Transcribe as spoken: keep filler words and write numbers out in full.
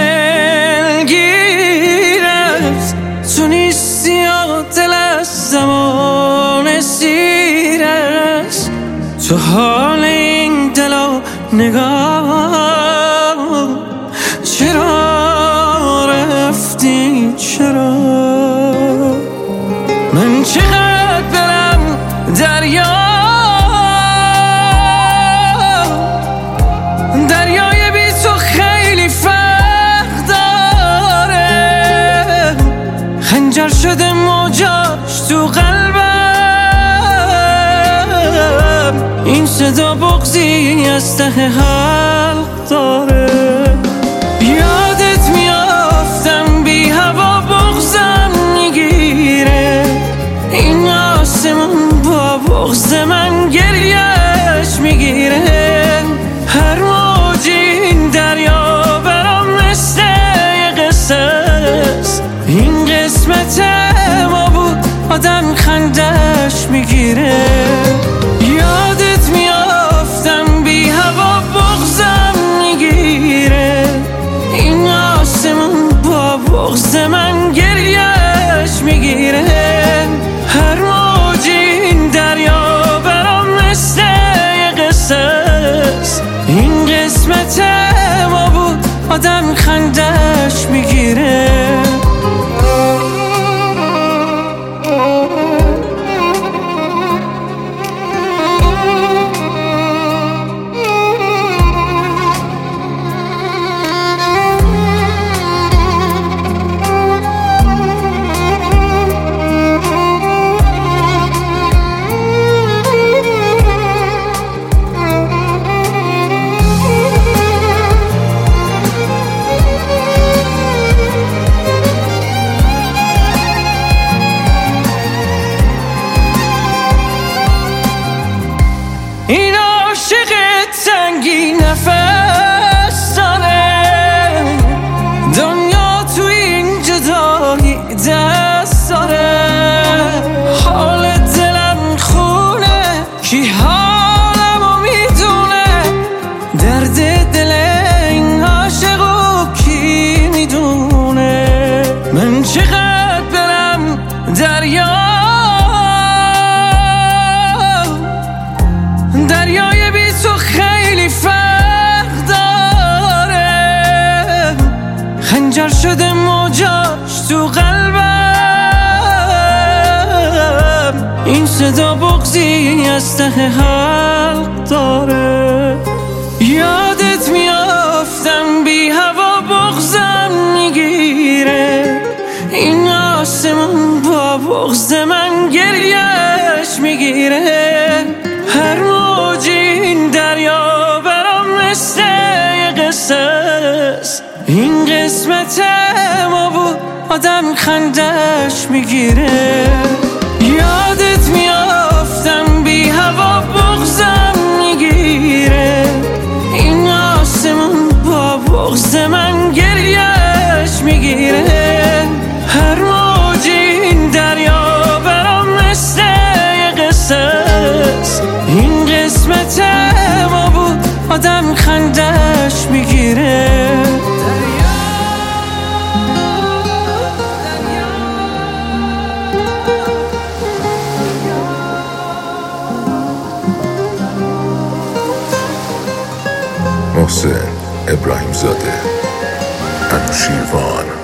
دلگیر است، تو نیستی و دل از زمان سیر است. تو حال این دل و نگاه، چرا رفتی چرا؟ من چقدر برم دریا، دریای بی تو خیلی فرق داره. خنجر شده موجاش تو قلبم، این صدا بغضی از ته حلق داره. یادت میافتم بی هوا بغضم میگیره، این آسمون با بغض من گریهش میگیره. هر موج این دریا برام مثل یه قصه است، این قسمت ما بود آدم خندش میگیره. یادت میافتم بی هوا بغضم میگیره، این آسمون با بغض من گریهش میگیره. هر موج این دریا برام مثل یه قصه است، این قسمت ما بود آدم خندش میگیره. این عاشق تنگی نفس داره، دنیا تو این جدایی دست داره. حال دلم خونه، کی حالمو میدونه، درد دل این عاشقو کی میدونه. من چقدر برم دریا، دریای بی تو خیلی فرق داره. خنجر شده موجاش تو قلبم، این صدا بغضی از ته حلق داره. یادت میافتم بی هوا بغضم میگیره، این آسمون با بغض من گریهش میگیره. هر موج این دریا برام مثل یه قصه است، این قسمت ما بود آدم خندش میگیره. یادت میافتم بی هوا بغضم میگیره، این آسمون با بغض من گریهش میگیره. هر موج این دریا برام مثل یه قصه است، این قسمت ما بود آدم خندش میگیره. محسن ابراهیم زاده، انوشیروان.